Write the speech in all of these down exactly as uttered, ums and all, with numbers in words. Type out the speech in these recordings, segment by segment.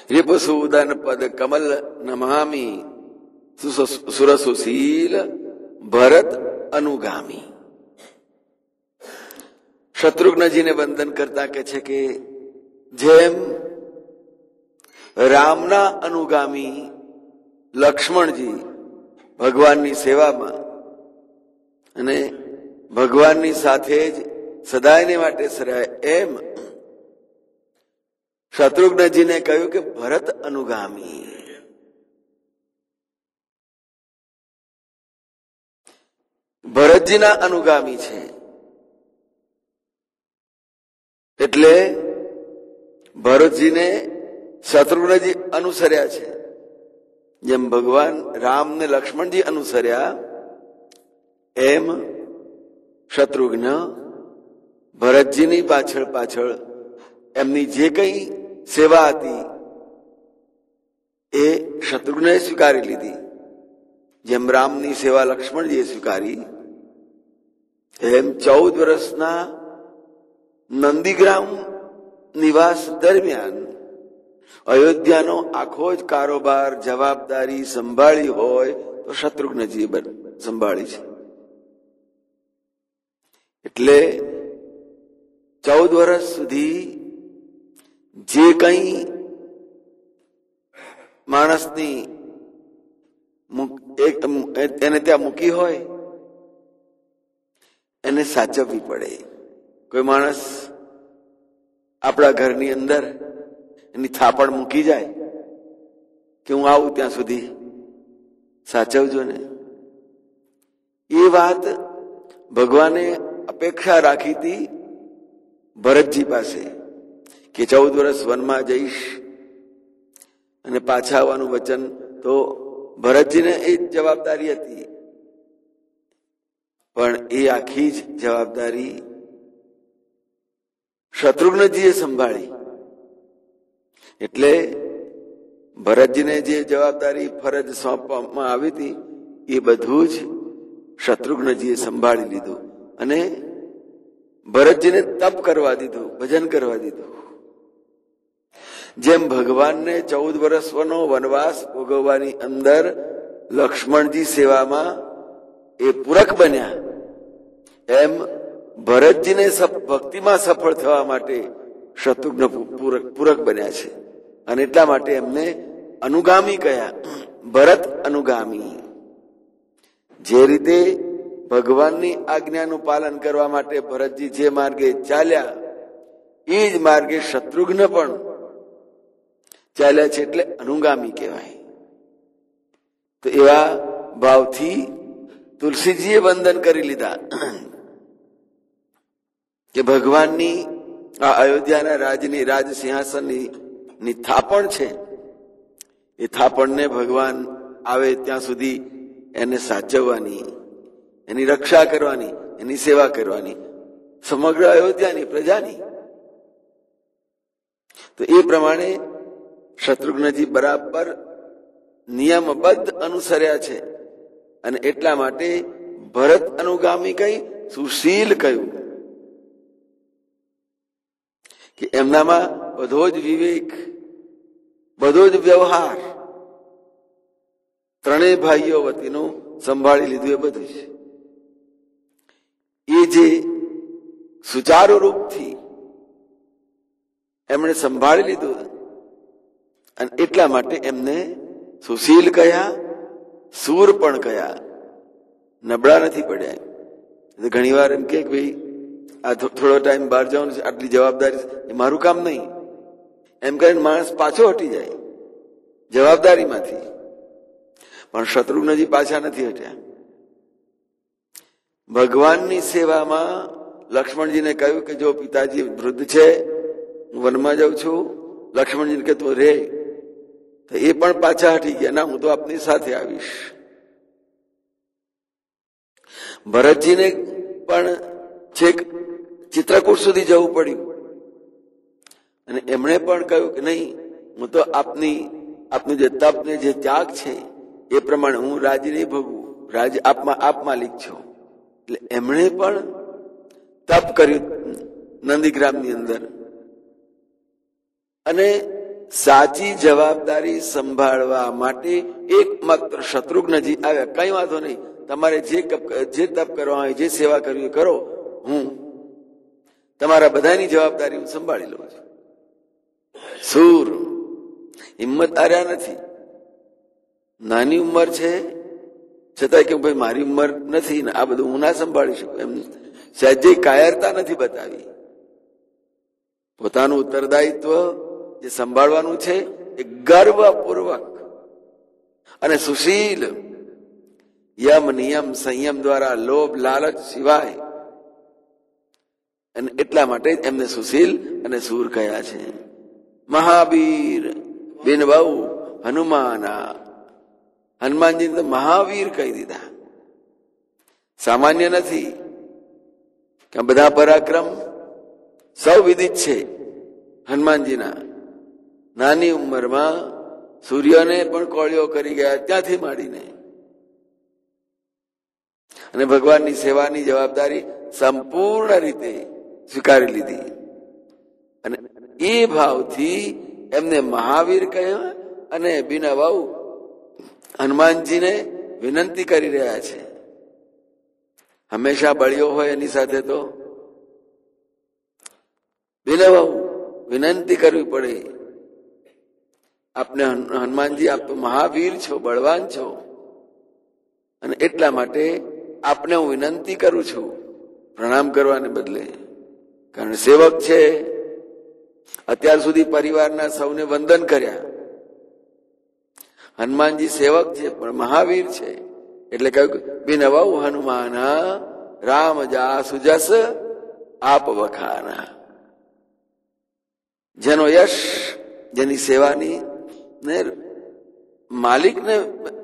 રિપુસૂદન પદ કમલ નમામી સુરસુશીલ ભરત અનુગામી. શત્રુઘ્નજીને વંદન કરતા કે છે કે જેમ રામના અનુગામી લક્ષ્મણજી ભગવાનની સેવામાં અને ભગવાનની સાથે જ સદાયને માટે સરાય, એમ શત્રુઘ્નજીને કહ્યું કે ભરત અનુગામી. ભરતજીના અનુગામી છે એટલે ભરતજીને શત્રુઘ્નજી અનુસર્યા છે. જેમ ભગવાન રામ ને લક્ષ્મણજી અનુસર્યા એમ શત્રુઘ્ન ભરતજીની પાછળ પાછળ એમની જે કઈ સેવા હતી એ શત્રુઘ્ને સ્વીકારી લીધી. જેમ રામની સેવા લક્ષ્મણજીએ સ્વીકારી એમ ચૌદ વર્ષના નંદીગ્રામ નિવાસ દરમિયાન અયોધ્યાનો આખો જ કારોબાર જવાબદારી સંભાળી હોય તો શત્રુઘ્નજીએ સંભાળી છે. એટલે ચૌદ વર્ષ સુધી જે કઈ માણસની એને ત્યાં મૂકી હોય એને સાચવવી પડે. કોઈ માણસ આપણા ઘરની અંદર એની થાપણ મૂકી જાય કે હું આવું ત્યાં સુધી સાચવજો ને. એ વાત ભગવાને અપેક્ષા રાખી હતી ભરતજી પાસે કે ચૌદ વર્ષ વનમાં જઈશ અને પાછા આવવાનું વચન તો ભરતજીને એ જવાબદારી હતી, પણ એ આખી જ જવાબદારી શત્રુઘ્નજીએ સંભાળી. એટલે ભરતજીને જે જવાબદારી ફરજ સોંપવામાં આવી હતી એ બધું જ શત્રુઘ્નજીએ સંભાળી લીધું અને ભરતજીને તપ કરવા દીધું, ભજન કરવા દીધું. જેમ ભગવાનને ચૌદ વર્ષનો વનવાસ ભોગવવાની અંદર લક્ષ્મણજી સેવામાં એ પૂરક બન્યા એમ ભરતજીને ભક્તિમાં સફળ થવા માટે શત્રુઘ્ન પૂરક બન્યા છે અને એટલા માટે એમને અનુગામી કયા, ભરત અનુગામી. જે રીતે ભગવાનની આજ્ઞાનું પાલન કરવા માટે ભરતજી જે માર્ગે ચાલ્યા એ જ માર્ગે શત્રુઘ્ન પણ ચાલ્યા છે એટલે અનુગામી કહેવાય. તો એવા ભાવથી તુલસીજીએ વંદન કરી લીધા કે ભગવાનની આ અયોધ્યાના રાજની રાજ સિંહાસનની ની થાપણ છે એ થાપણને ભગવાન આવે ત્યાં સુધી એને સાચવવાની, એની રક્ષા કરવાની, એની સેવા કરવાની સમગ્ર અયોધ્યાની પ્રજાની. તો એ પ્રમાણે શત્રુઘ્નજી બરાબર નિયમબદ્ધ અનુસર્યા છે અને એટલા માટે ભરત અનુગામી કઈ સુશીલ કહ્યું કે એમનામાં બધો જ વિવેક, બધો જ વ્યવહાર ત્રણેય ભાઈઓ વતીનું સંભાળી લીધું. એ બધું છે એ જે સુચારુ રૂપથી એમણે સંભાળી લીધું અને એટલા માટે એમને સુશીલ કયા, સૂર પણ કયા. નબળા નથી પડ્યા. ઘણી વાર એમ કે ભાઈ આ થોડો ટાઈમ બહાર જવાનું છે, આટલી જવાબદારી એ મારું કામ નહીં એમ કરીને માણસ પાછો હટી જાય જવાબદારીમાંથી. પણ શત્રુઘ્નજી પાછા નથી હટ્યા. ભગવાનની સેવામાં લક્ષ્મણજીને કહ્યું કે જો પિતાજી વૃદ્ધ છે, હું વનમાં જાઉં છું, લક્ષ્મણજીને કે તું રે, તો એ પણ પાછા હટી ગયા, ના હું તો આપની સાથે આવીશ. ભરતજીને પણ છેક ચિત્રકૂટ સુધી જવું પડ્યું અને એમણે પણ કહ્યું કે નહીં, હું તો આપની આપનું જે તપ ને જે ત્યાગ છે એ પ્રમાણે હું રાજ નહીં ભોગવું, રાજ આપમાં આપ માલિક છો. એટલે એમણે પણ તપ કર્યું નંદીગ્રામની અંદર અને સાચી જવાબદારી સંભાળવા માટે એકમાત્ર શત્રુઘ્નજી આવ્યા. કઈ વાંધો નહીં, તમારે જે જે તપ કરવા હોય, જે સેવા કરવી કરો, હું તમારા બધાની જવાબદારી હું સંભાળી લઉં છું. સૂર હિંમત હાર્યા નથી. નાની ઉંમર છે છતાંય કે ભાઈ મારી ઉંમર નથી ને આ બધું હું ના સંભાળી શકું, એમ સહેજે કાયરતા નથી બતાવી. પોતાનું ઉત્તરદાયિત્વ જે સંભાળવાનું છે એ ગર્વપૂર્વક અને સુશીલ યમ નિયમ સંયમ દ્વારા લોભ લાલચ સિવાય, અને એટલા માટે એમને સુશીલ અને સૂર કહ્યા છે. મહાવીર બિન બહુ હનુમાના, હનુમાનજી તો મહાવીર કહી દીધા. સામાન્ય નથી કે બધા પરાક્રમ સૌ વિદિત છે હનુમાનજીના. નાની ઉંમરમાં સૂર્યને પણ કોળિયો કરી ગયા ત્યાંથી માંડીને, અને ભગવાનની સેવાની જવાબદારી સંપૂર્ણ રીતે સ્વીકારી લીધી. અને એ ભાવથી એમને મહાવીર કહ્યા અને બીના બાઉ હનુમાનજીને વિનંતી કરી રહ્યા છે. હંમેશા બળિયો હોય એની સાથે તો બીના બાઉ વિનંતી કરવી પડે. આપને હનુમાનજી, આપ તો મહાવીર છો, બળવાન છો, અને એટલા માટે આપને હું વિનંતી કરું છું, પ્રણામ કરવાને બદલે. કારણ સેવક છે, અત્યાર સુધી પરિવારના સૌને વંદન કર્યા. હનુમાનજી સેવક છે પણ મહાવીર છે, એટલે કહ્યું બિનવઉ હનુમાના રામ જા સુજસ આપ વખાના. જેનો યશ, જેની સેવાની ને માલિકને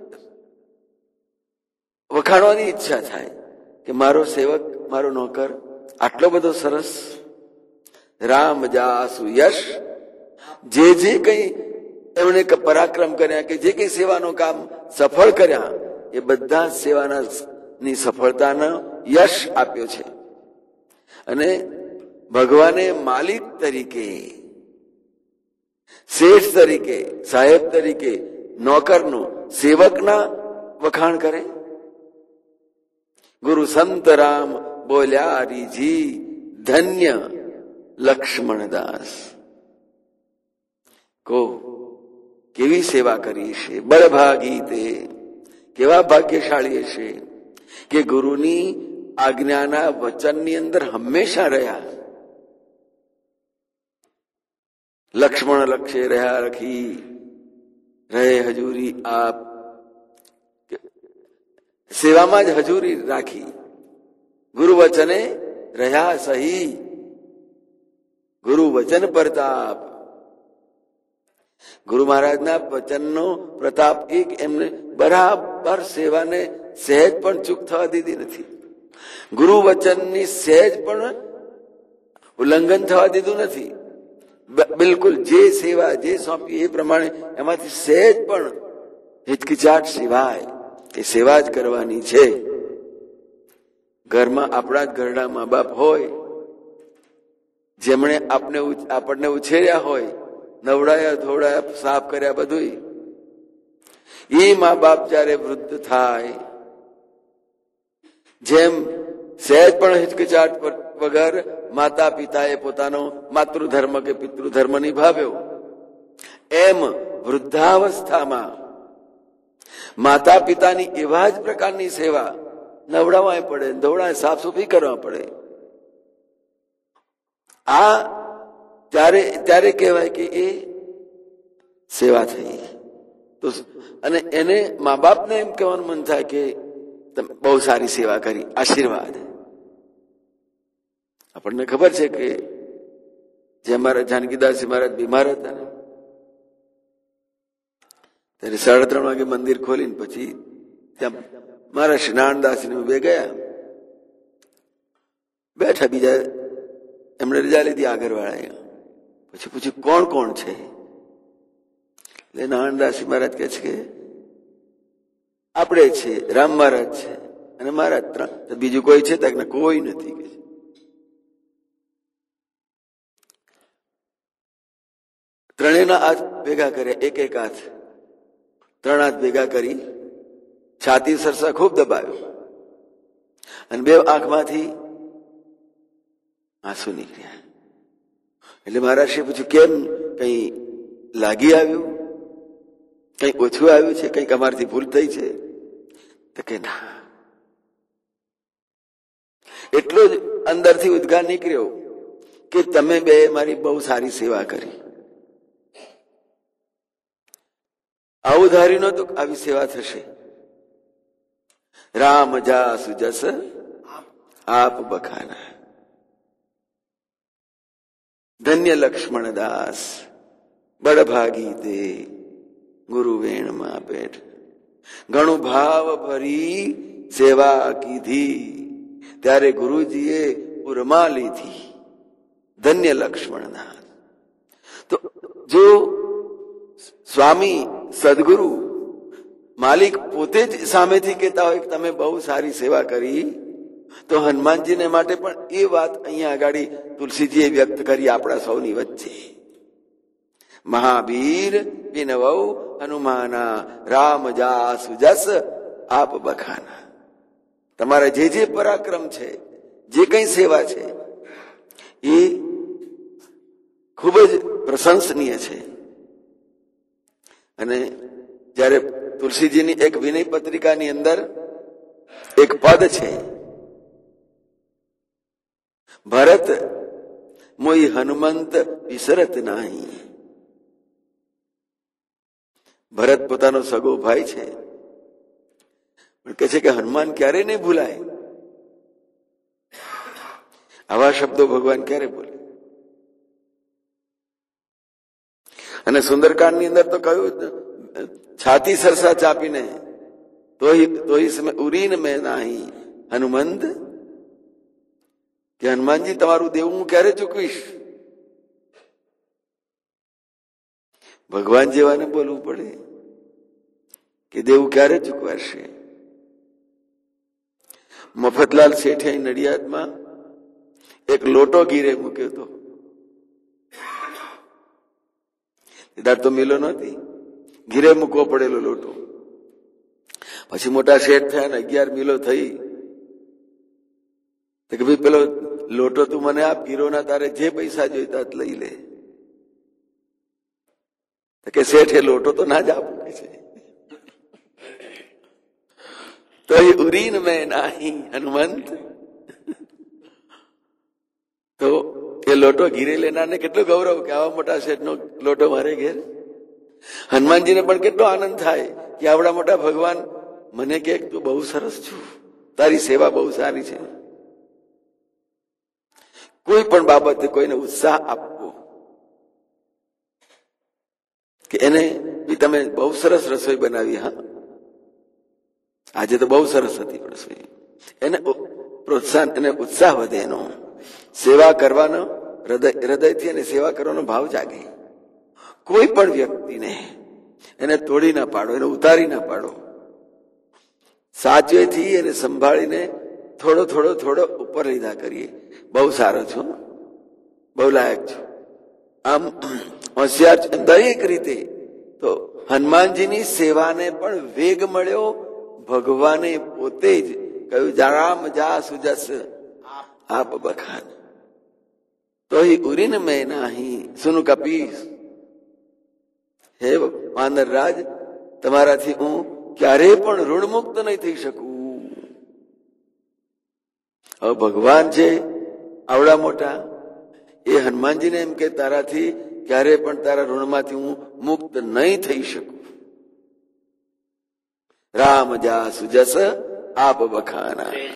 વખાણવાની ઈચ્છા થાય કે મારો સેવક, મારો નોકર આટલો બધો સરસ. રામ જાસુ યશ, જે જે કઈ એમણે પરાક્રમ કર્યા, કે જે કઈ સેવાનું કામ સફળ કર્યા, એ બધા સેવાના ની સફળતાનો યશ આપ્યો છે. અને ભગવાને માલિક તરીકે, શેઠ તરીકે, સાહેબ તરીકે નોકરનું, સેવકના વખાણ કરે. ગુરુ સંત રામ બોલ્યા રીજી, ધન્ય લક્ષ્મણદાસ. કો કેવી સેવા કરી છે, બળભાગી તે, કેવા ભાગ્યશાળી હશે કે ગુરુની આજ્ઞાના વચનની અંદર હંમેશા રહ્યા. લક્ષ્મણ લક્ષે રહ્યા રખી, રહે હજૂરી આપ, સેવામાં જ હજૂરી રાખી. ગુરુ વચને રહ્યા સહી, ગુરુ વચન પ્રતાપ. ગુરુ મહારાજના વચનનો પ્રતાપ એક, એમને બરાબર સેવાને સહેજ પણ ચૂક થવા દીધી નથી. ગુરુ વચનની સહેજ પણ ઉલ્લંઘન થવા દીધું નથી. બિલકુલ જે સેવા જે સોંપી એ પ્રમાણે એમાંથી સહેજ પણ હિચકિચાટ સિવાય એ સેવા જ કરવાની છે. ઘરમાં આપણા જ ઘરડા મા બાપ હોય, જેમણે આપને આપણને ઉછેર્યા હોય, નવડાયા ધોવડાયા સાફ કર્યા બધું, એ મા બાપ જયારે વૃદ્ધ થાય, જેમ સહેજ પણ હિચકિચાટ વગર માતા પિતાએ પોતાનો માતૃધર્મ કે પિતૃધર્મ નિભાવ્યો, એમ વૃદ્ધાવસ્થામાં માતા પિતાની એવા જ પ્રકારની સેવા નવડાવવા પડે, ધોવડાય, સાફ સુફી કરવા પડે. આ ત્યારે ત્યારે કહેવાય કે એ સેવા થઈ. તો અને એને મા બાપને એમ કહેવાનું મન થાય કે તમે બહુ સારી સેવા કરી, આશીર્વાદ. આપણને ખબર છે કે જે અમારા જાનકીદાસજી મહારાજ બીમાર હતા ને, ત્યારે સાડા ત્રણ વાગે મંદિર ખોલીને પછી ત્યાં મારા શ્રી નારાયણદાસજી બે ગયા, બેઠા. બીજા એમણે રજા લીધી આગળ વાળા. પછી પૂછ્યું કોણ કોણ છે? એટલે નારાયણદાસજી મહારાજ કહે છે કે આપણે છે, રામ મહારાજ છે અને મહારાજ ત્રણ. બીજું કોઈ છે? તક કોઈ નથી. કે ત્રણેયના હાથ ભેગા કર્યા, એક એક હાથ, ત્રણ હાથ ભેગા કરી છાતી સરસા ખૂબ દબાવ્યો અને બે આંખમાંથી આંસુ નીકળ્યા. એટલે મહારાજે પૂછ્યું, કેમ, કઈ લાગી આવ્યું, કઈ ઓછું આવ્યું છે, કઈક અમારથી ભૂલ થઈ છે? તો કે ના. એટલો જ અંદરથી ઉદ્ગાર નીકળ્યો કે તમે બે મારી બહુ સારી સેવા કરી. આવું ધારી નહોતું આવી સેવા થશે. રામ જા સુજસ આપ બખાના, ધન્ય લક્ષ્મણ દાસ બડભાગી તે ગુરુ વેણમાં બેઠ, ઘણું ભાવ ભરી સેવા કીધી, ત્યારે ગુરુજીએ ઉર્મા લીધી. ધન્ય લક્ષ્મણ દાસ. તો જો સ્વામી સદગુરુ માલિક પોતે જ સામેથી કહેતા હોય કે તમે બહુ સારી સેવા કરી, તો હનુમાનજીને માટે પણ એ વાત અહીંયા આગળ તુલસીજીએ વ્યક્ત કરી આપણા સૌની વચ્ચે. મહાવીર વિનવઉ હનુમાના, રામ જા સુજસ આપ બખાના. તમારા જે જે પરાક્રમ છે, જે કઈ સેવા છે, એ ખૂબ જ પ્રશંસનીય છે. અને જયારે તુલસીજીની એક વિનય પત્રિકાની અંદર એક પદ છે, ભરત મોઈ હનુમંત વિસરત નહીં. ભરત પોતાનો સગો ભાઈ છે, પણ કહે છે કે હનુમાન ક્યારે નહીં ભૂલાય. આવા શબ્દો ભગવાન ક્યારે બોલે? અને સુંદરકાંડની અંદર તો કહ્યું, છાતી સરસા ચાપીને, તો તો इसमें उरीन में नहीं હનુમંત, કે હનુમાનજી તમારું દેવું હું ક્યારે ચૂકવીશ? ભગવાન જેવાને બોલવું પડે કે દેવું ક્યારે ચૂકવાશે. મફતલાલ શેઠે નડિયાદમાં એક લોટો ગીરે મૂક્યો હતો. ત્યારે તો મિલો નહોતી, ગીરે મૂકવો પડેલો લોટો. પછી મોટા શેઠ થયા ને અગિયાર મિલો થઈ, તો કે ભાઈ પેલો લોટો તું મને આપ, ગીરોના તારે જે પૈસા જોઈતા લઈ લે. કે શેઠે લોટો તો ના જ આપું કે છે. તો એ ઉરીન મેં નહીં હનુમંત. તો એ લોટો ઘીરે લેનારને કેટલું ગૌરવ કે આવા મોટા શેઠ નો લોટો મારે ઘેર. હનુમાનજીને પણ કેટલો આનંદ થાય કે આવડા મોટા ભગવાન મને કે તું બહુ સરસ છું, તારી સેવા બહુ સારી છે. કોઈ પણ બાબતે કોઈને ઉત્સાહ આપવો કે એને બી તમે બહુ સરસ રસોઈ બનાવી, હા આજે તો બહુ સરસ હતી રસોઈ, એને પ્રોત્સાહન, એને ઉત્સાહ વધે, એનો સેવા કરવાનો હૃદય હૃદયથી એને સેવા કરવાનો ભાવ જાગે. કોઈ પણ વ્યક્તિને એને તોડી ના પાડો, એને ઉતારી ના પાડો, સાચવેથી એને સંભાળીને થોડો થોડો થોડો ઉપર લીધા કરીએ. બહુ સારો છું, બહુ લાયક છું, આમ હોશિયાર છું, દરેક રીતે. તો હનુમાનજીની સેવાને પણ વેગ મળ્યો. ભગવાને પોતે જ કહ્યું, રામ જા સુજસ આપ બખાન, તો હી ઉરીન મેં નહીં સુનું કપીશ. હે વાનરરાજ, તમારાથી હું ક્યારેય પણ ઋણમુક્ત નહીં થઈ શકું. હવે ભગવાન છે આવડા મોટા, એ હનુમાનજીને એમ કે તારાથી ક્યારે પણ તારા ઋણમાંથી હું મુક્ત નહીં થઈ શકું. રામ જા સુજસ આપ બખાના.